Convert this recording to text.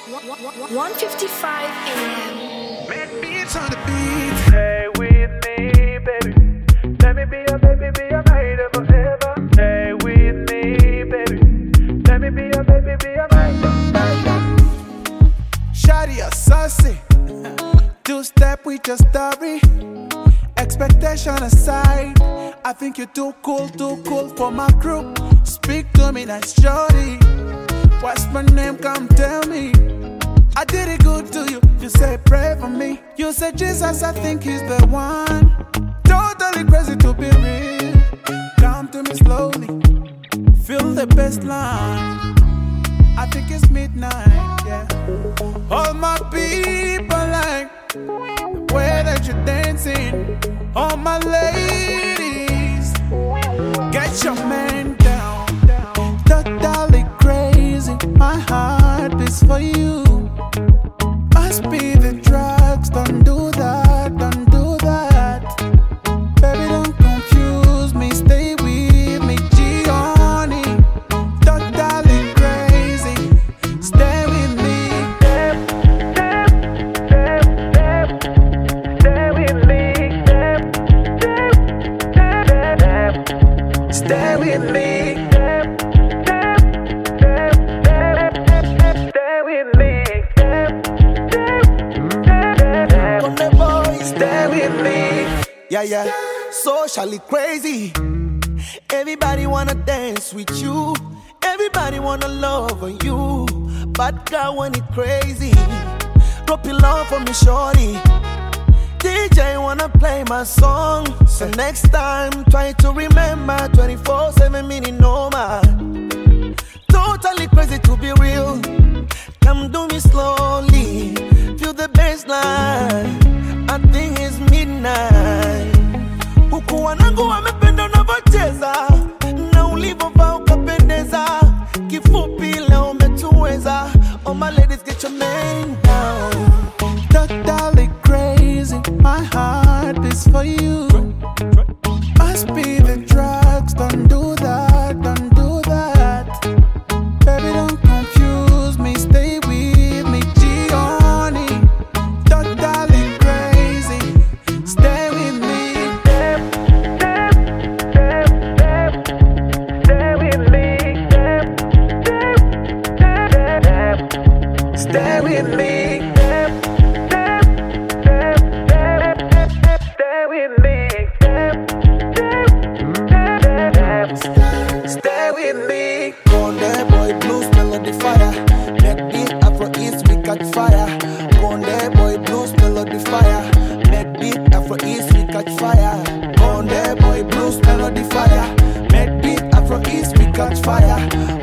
1:55 a.m. Mad beats on the beat. Stay with me, baby. Let me be your baby, be your mate forever. Stay with me, baby. Let me be your baby, be your mate forever. Shawty, you're saucy. Two-step with your story. Expectation aside, I think you're too cool for my crew. Speak to me, that's shorty. What's my name? Come tell me. I did it good to you. You say pray for me. You say Jesus, I think he's the one. Totally crazy to be real. Come to me slowly. Feel the best line. I think it's midnight, yeah. All my people like the way that you're dancing. All my ladies, get your man down. Totally crazy. My heart beats for you. Must be the drugs, don't do that, don't do that. Baby, don't confuse me, stay with me, Gianni. Totally crazy, stay with me. Stay with me. Stay with me. Yeah, socially crazy. Everybody wanna dance with you. Everybody wanna love you. But girl, when it crazy, drop your love for me, shorty. DJ wanna play my song, so next time try to remember 24/7 meaning no man. Totally crazy to be real. Come do me slowly, feel the bassline. I think it's midnight. Huku wanangu wamependa unavyocheza na ulivovaa ukapendeza. Kifupi leo umetuweza. All my ladies, get your man down. Totally crazy, my heart is for you. Must be the drugs, don't do that, don't do that. Baby, don't confuse me, stay with me, Gianni. Totally crazy, stay with me. Stay with me. Stay with me. Stay with me. Conde boy blues melody fire. Make beat Afro East we catch fire. Conde boy blues melody fire. Make beat Afro East we catch fire. Conde boy blues melody fire. Make beat Afro East we catch fire.